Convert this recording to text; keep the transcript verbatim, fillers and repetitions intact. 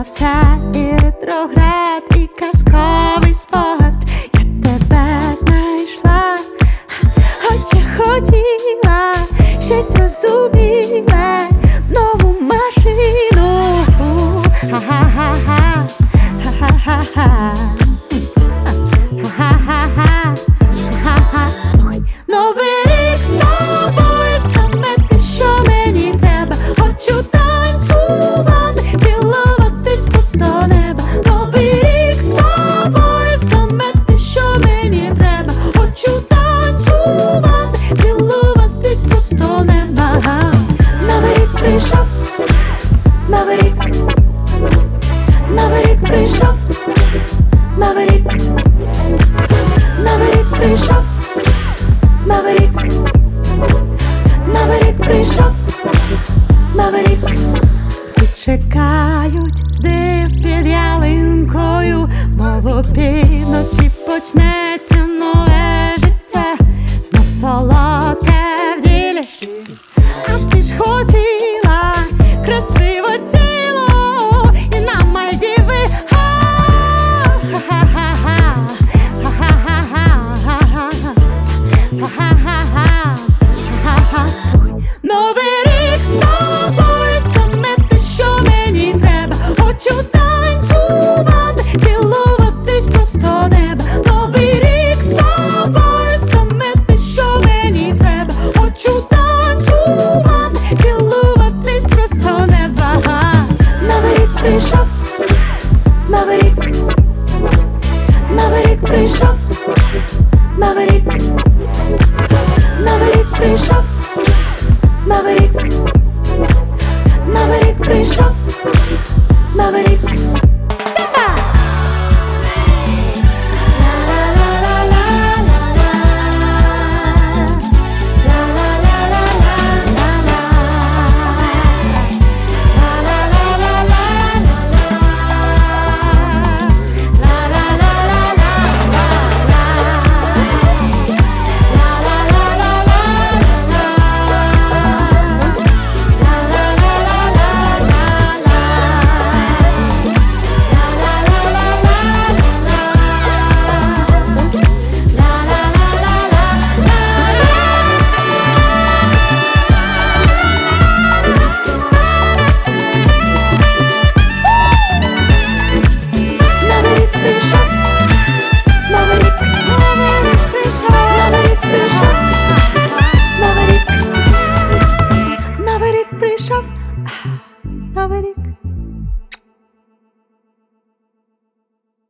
Зламався і ретроград, і казковий спогад. Я тебе знайшла, хоча хотіла щось розуміле, нову машину. Ха-ха-ха-ха, ха-ха-ха-ха, ха-ха-ха-ха, ха-ха. Слухай, новий рік з тобою, саме те, що мені треба. Хочу танцювати, цілуватись просто неба. Новий рік з тобою, саме те, що мені треба. Хочу танцювати, цілуватись просто неба. Новий рік прийшов, новий рік, новий рік прийшов, новий рік, новий рік прийшов, новий рік, новий рік прийшов, новий рік. Всі чекають див під ялинкою, мов опівночі почнеться нове життя, знов солодке в ділі. А ти ж хотіла красиве тіло і на Мальдіви. Ха-ха-ха-ха, ха-ха-ха-ха, ха-ха-ха-ха, ха-ха. Слухай, новий рік з тобою, саме те, що мені треба. Хочу танцювати, цілуватись просто неба. Новий рік з тобою, саме те, що мені треба. Хочу танцювати, цілуватись просто неба. Новий рік прийшов, новий рік, новий рік прийшов, новий рік.